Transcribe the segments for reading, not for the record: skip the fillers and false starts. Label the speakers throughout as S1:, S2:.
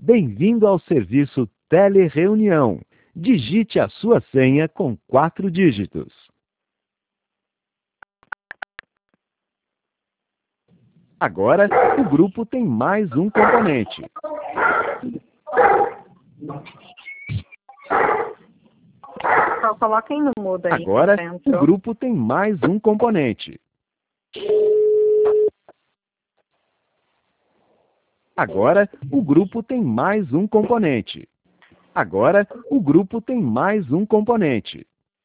S1: Bem-vindo ao serviço Telereunião. Digite a sua senha com 4 dígitos. Agora, o grupo tem mais um componente.
S2: Só coloquem no mudo aí.
S1: Agora, o grupo tem mais um componente. Agora, o grupo tem mais um componente. Agora, o grupo tem mais um componente.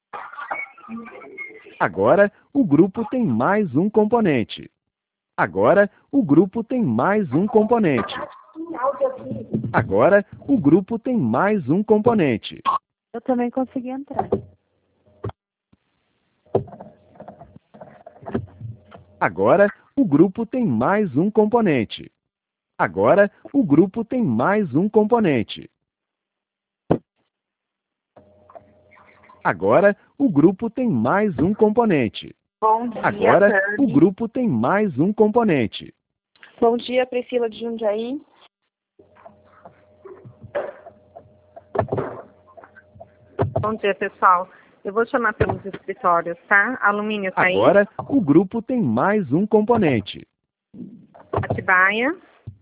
S1: Agora, o grupo tem mais um componente. Agora, o grupo tem mais um componente. Agora, o grupo tem mais um componente.
S3: Eu também consegui entrar.
S1: Agora, o grupo tem mais um componente. Agora, o grupo tem mais um componente. Agora, o grupo tem mais um componente.
S2: Bom dia,
S1: Agora,
S2: Tarde.
S1: o grupo tem mais um componente.
S2: Bom dia, Priscila de Jundiaí. Bom dia, pessoal. Eu vou chamar pelos escritórios, tá? Alumínio tá aí.
S1: Agora, o grupo tem mais um componente.
S2: Atibaia.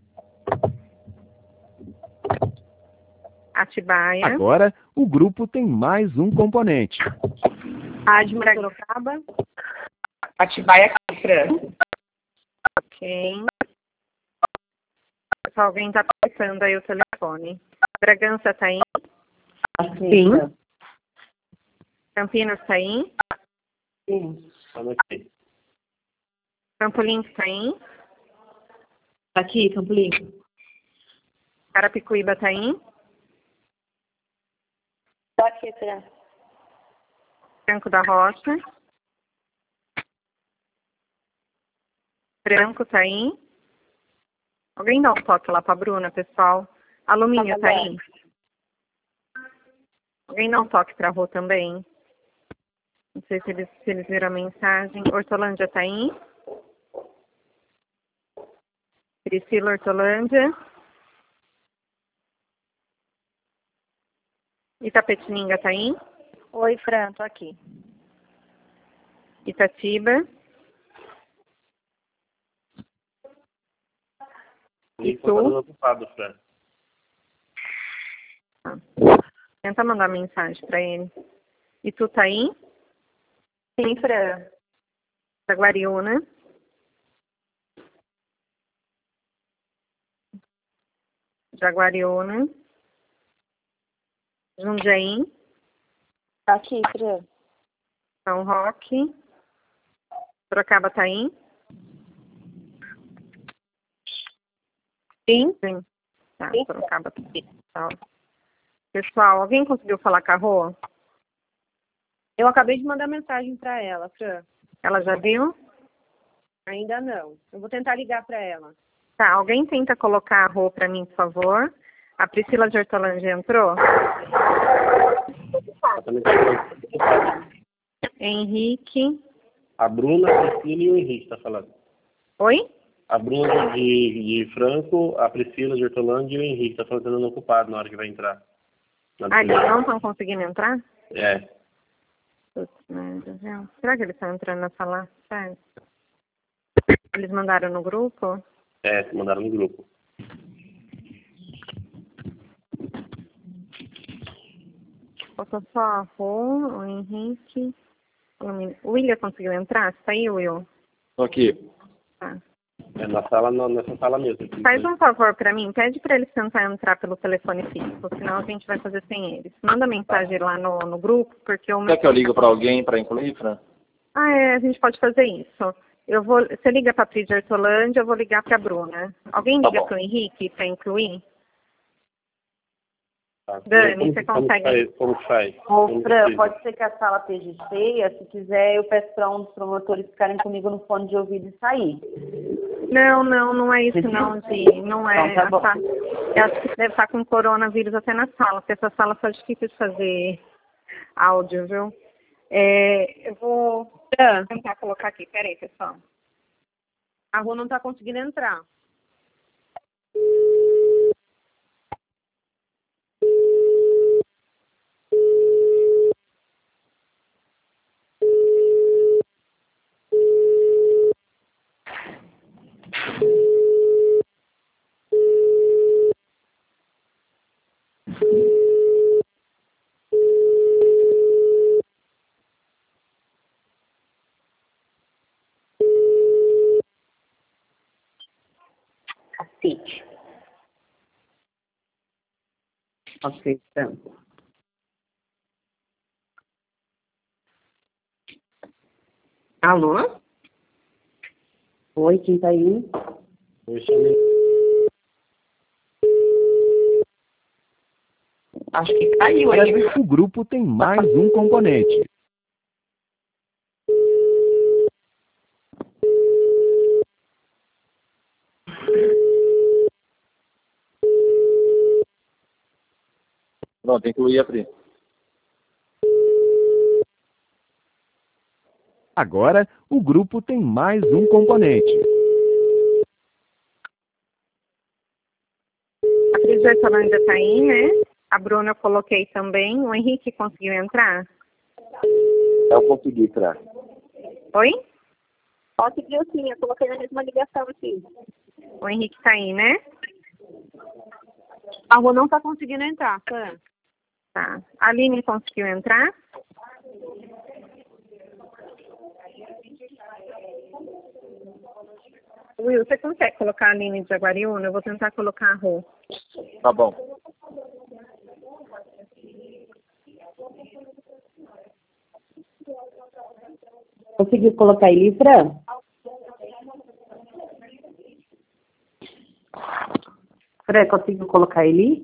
S2: Atibaia.
S1: Agora, o grupo tem mais um componente.
S2: Admira Sorocaba. Atibaia Cafra. Ok. Só alguém tá apertando aí o telefone. Bragança tá aí?
S3: Sim.
S2: Campinas tá aí?
S3: Sim.
S2: Campo Limpo tá aí?
S3: Aqui, Campo Limpo.
S2: Carapicuíba tá aí?
S3: Tô aqui, Fran.
S2: Franco da Rocha. Branco tá aí? Alguém dá um toque lá pra Bruna, pessoal. Alumínio tá aí? Alguém dá um toque pra Rô também? Não sei se eles viram a mensagem. Hortolândia tá aí? Priscila Hortolândia. Itapetininga tá aí?
S3: Oi, Fran, tô aqui.
S2: Itatiba.
S4: Isso. Ocupado, Fran.
S2: Tenta mandar mensagem pra ele. E tu tá aí?
S3: Sim, Fran.
S2: Jaguariúna. Jaguariúna. Jundiaí.
S3: Aqui, Fran.
S2: São Roque. Sorocaba tá aí?
S3: Sim.
S2: Sim. Tá,
S3: Sim.
S2: Sorocaba tá aí. Tá. Pessoal, alguém conseguiu falar com a Rô?
S3: Eu acabei de mandar mensagem pra ela, Fran.
S2: Ela já viu?
S3: Ainda não. Eu vou tentar ligar pra ela.
S2: Tá, alguém tenta colocar a Rô pra mim, por favor. A Priscila de Hortolândia entrou? Henrique.
S4: A Bruna, a Priscila e o Henrique tá falando.
S2: Oi?
S4: A Bruna de Franco, a Priscila de Hortolândia e o Henrique tá falando que não ocupado na hora que vai entrar.
S2: Ah, eles não estão conseguindo entrar?
S4: É.
S2: Putz, meu Deus do céu. Será que eles estão entrando na sala? Sério? Eles mandaram no grupo?
S4: É, mandaram no grupo.
S2: Faltou só a Rô, o Henrique. O William conseguiu entrar? Você tá aí, Will?
S4: Tô aqui.
S2: Tá.
S4: É na sala, nessa sala mesmo.
S2: Faz um favor pra mim, pede pra eles tentar entrar pelo telefone fixo, senão a gente vai fazer sem eles. Manda mensagem lá no grupo, porque o meu...
S5: Quer que eu ligo para alguém para incluir, Fran?
S2: Ah, é, a gente pode fazer isso. Você liga pra Pri de Hortolândia, eu vou ligar pra Bruna. Alguém liga pro Henrique pra incluir?
S4: Tá.
S2: Dani, você consegue...
S4: Como que faz?
S3: Ô, Fran, pode ser que a sala esteja cheia. Se quiser, eu peço para um dos promotores ficarem comigo no fone de ouvido e sair.
S2: Não é isso não, Gi. Não é.
S3: Então, tá bom.
S2: Eu acho que deve estar com coronavírus até na sala, porque essa sala tá difícil de fazer áudio, viu? Eu vou tentar colocar aqui. Peraí, pessoal.
S3: A Rô não tá conseguindo entrar. Henrique. Ok, então. Alô? Oi, quem tá aí?
S4: Oi, Xamin.
S3: Acho que caiu aí.
S1: O grupo tem mais um componente.
S5: Pronto, incluí a Pri.
S1: Agora, o grupo tem mais um componente.
S2: A Cris Versolândia está aí, né? A Bruna eu coloquei também. O Henrique conseguiu entrar?
S5: Eu consegui entrar.
S2: Oi?
S3: Conseguiu sim, eu coloquei na mesma ligação aqui.
S2: O Henrique está aí, né?
S3: A Rô não tá conseguindo entrar, tá?
S2: Tá. A Aline conseguiu entrar? Will, você consegue colocar a Aline de Jaguariúna? Eu vou tentar colocar a Rô.
S5: Tá bom.
S3: Conseguiu colocar ele, Fran? Fran, conseguiu colocar ele?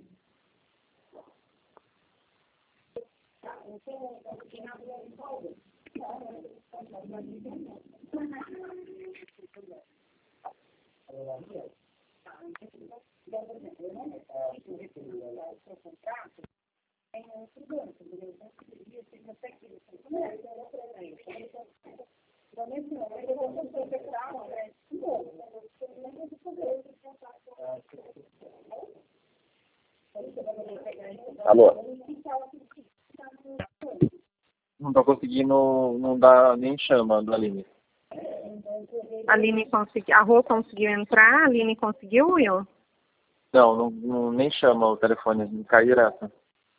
S5: Alô? Não tô conseguindo, não dá nem chama da Aline.
S2: A Aline conseguiu. A Rô conseguiu entrar? A Aline conseguiu, Will?
S5: Não, nem chama o telefone, cai direto.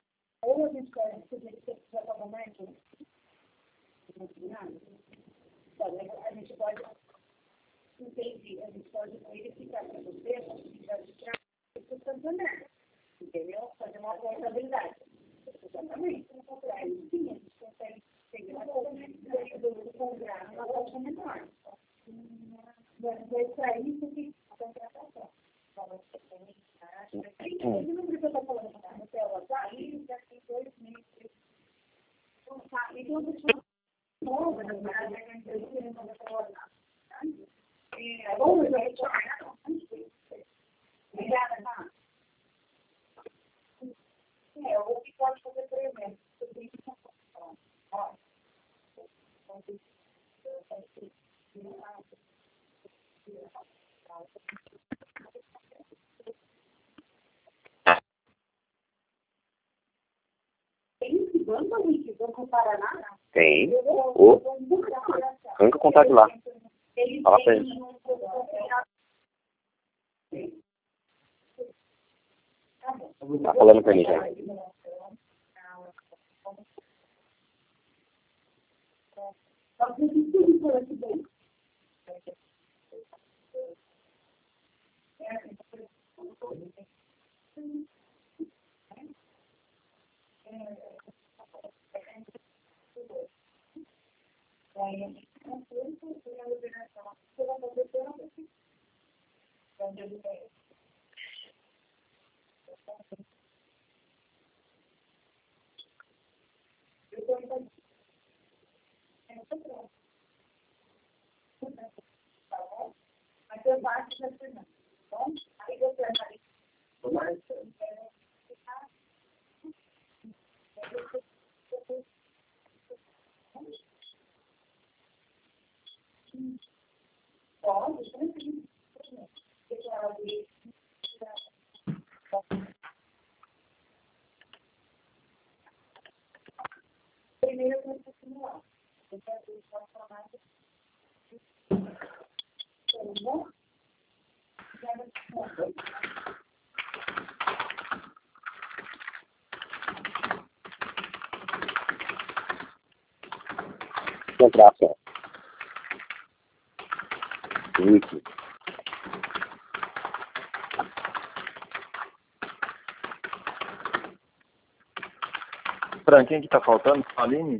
S6: Tem. Arranca o contato lá. Fala pra ele. Tá falando pra mim já. Contração. Isso.
S5: Fran, quem que tá faltando? Aline?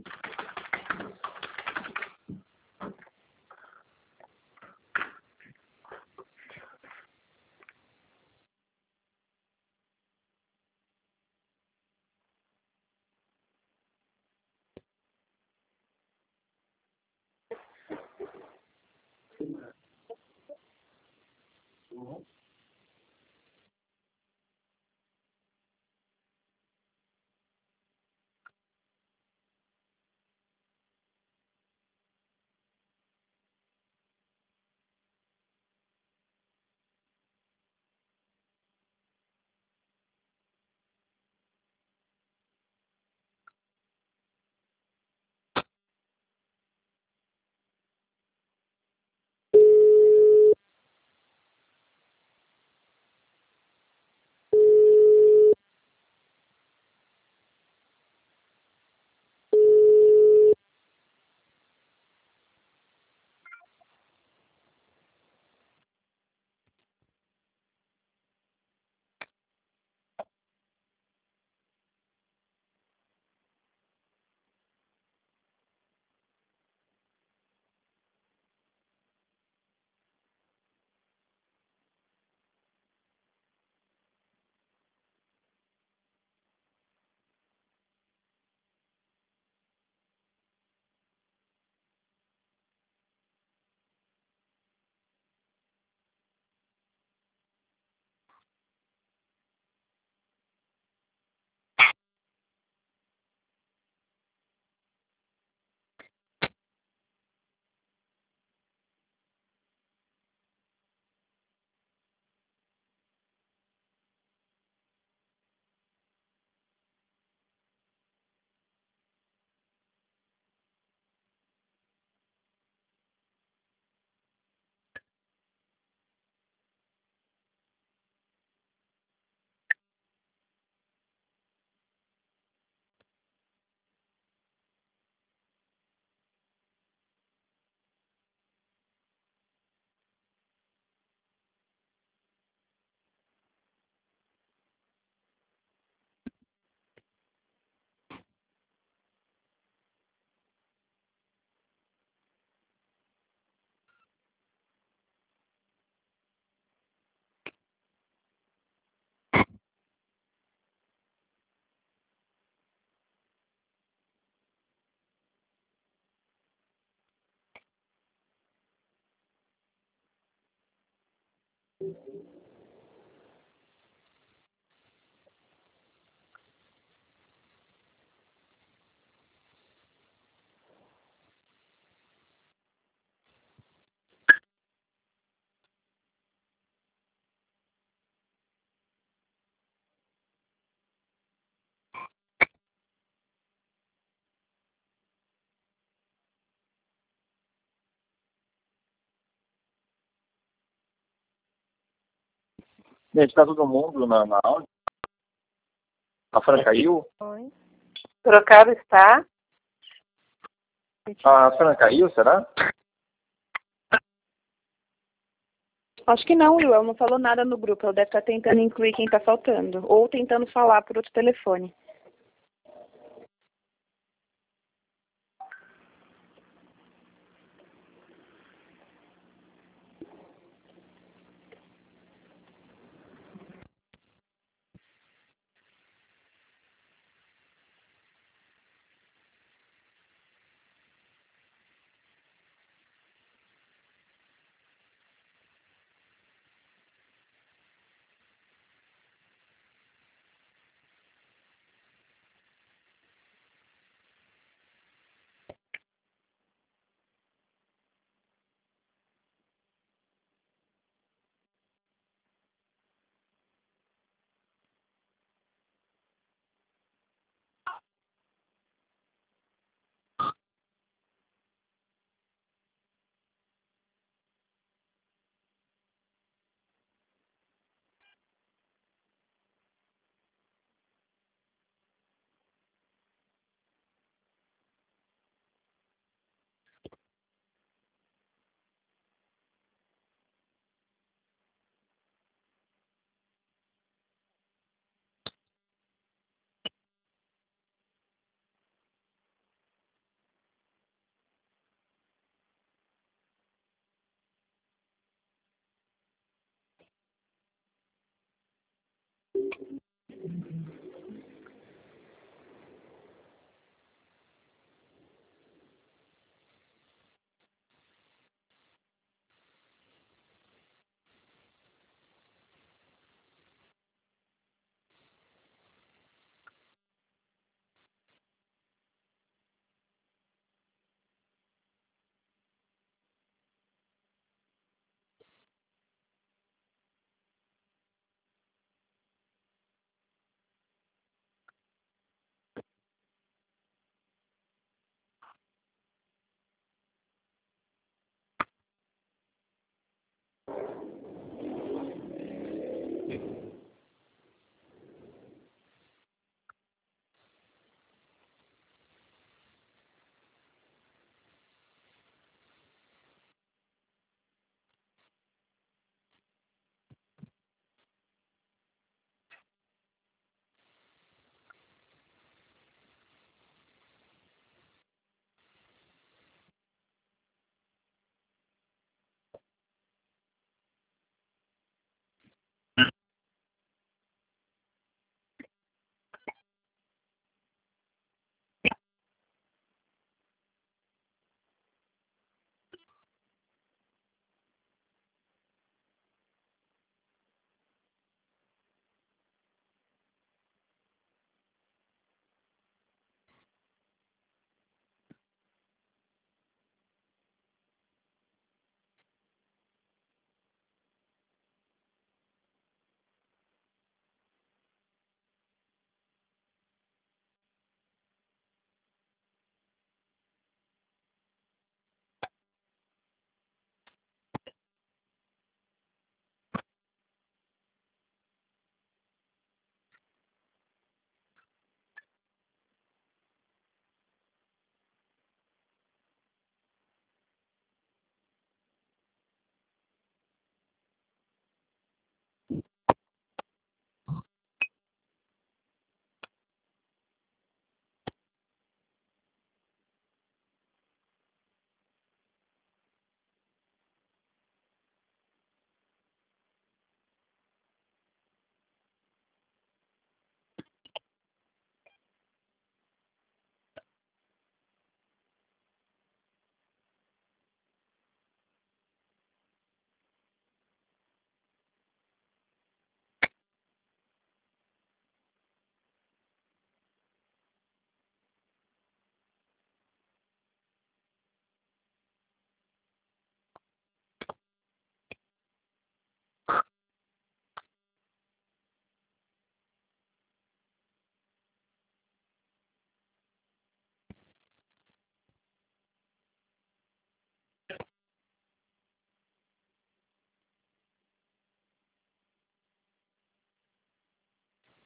S5: Gente, tá todo mundo na aula? A Fran caiu?
S2: Oi. Trocado está.
S5: A Fran caiu, será?
S2: Acho que não, Will. Ela não falou nada no grupo. Ela deve estar tentando incluir quem está faltando. Ou tentando falar por outro telefone.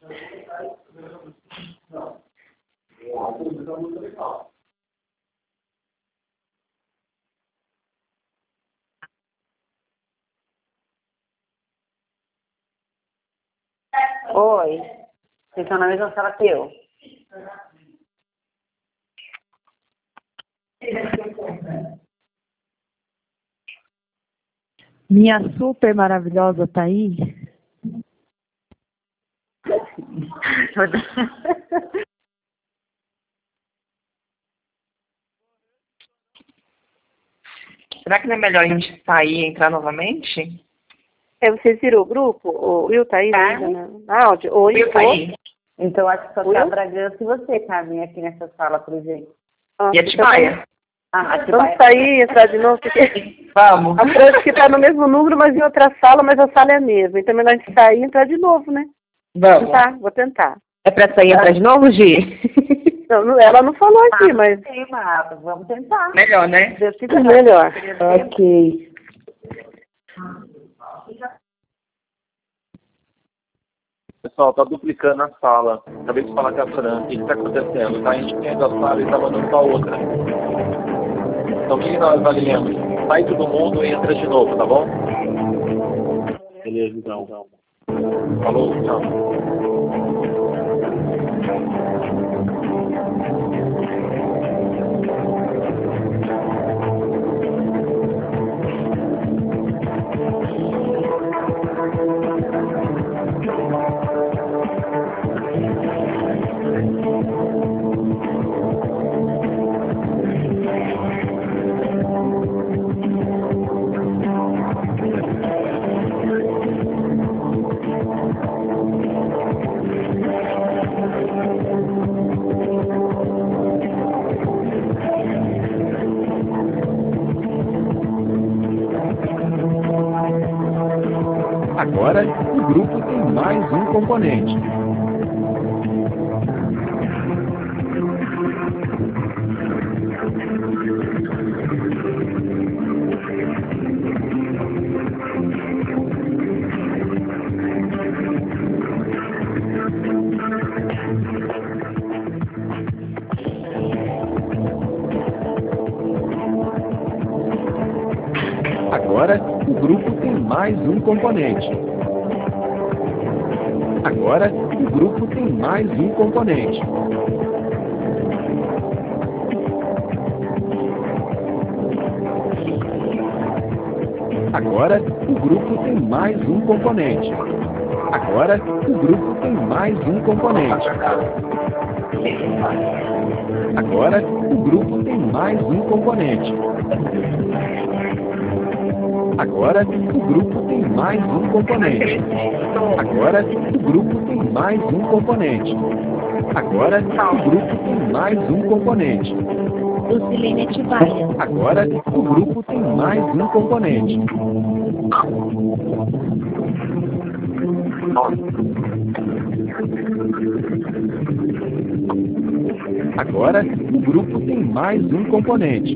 S3: Oi. Vocês estão na mesma sala que eu?
S7: Minha super maravilhosa tá aí?
S8: Será que não é melhor a gente sair e entrar novamente?
S9: Vocês viram o grupo? O Will tá aí na áudio? O
S8: Will tá aí.
S3: Então acho que só tá Bragança e você, Carmen, aqui nessa sala, por exemplo.
S8: E a Tibaia?
S9: Vamos sair e entrar de novo? Porque
S8: Vamos.
S9: a França que tá no mesmo número, mas em outra sala, mas a sala é a mesma. Então é melhor a gente sair e entrar de novo, né?
S8: Vamos.
S9: Vou tentar.
S8: É pra sair e entrar de novo, Gi?
S9: Não, ela não falou aqui, mas...
S3: Sim, mas vamos tentar.
S8: Melhor, né?
S9: Melhor. Ok.
S5: Pessoal, tá duplicando a sala. Acabei de falar com a Fran. O que está acontecendo? Tá enchendo a sala e tá mandando pra outra. Então, o que nós avaliamos? Sai todo mundo e entra de novo, tá bom?
S4: Beleza, então.
S5: Falou, tchau.
S1: Agora, o grupo tem mais um componente. Agora, o grupo tem mais um componente. Agora, o grupo tem mais um componente. Agora, o grupo tem mais um componente. Agora, o grupo tem mais um componente. Agora, o grupo tem mais um componente. Agora, o grupo tem mais um componente. Agora, o grupo tem mais um componente. Agora, o grupo tem mais um componente.
S10: Lucilene Atibaia.
S1: Agora, o grupo tem mais um componente. Agora, o grupo tem mais um componente.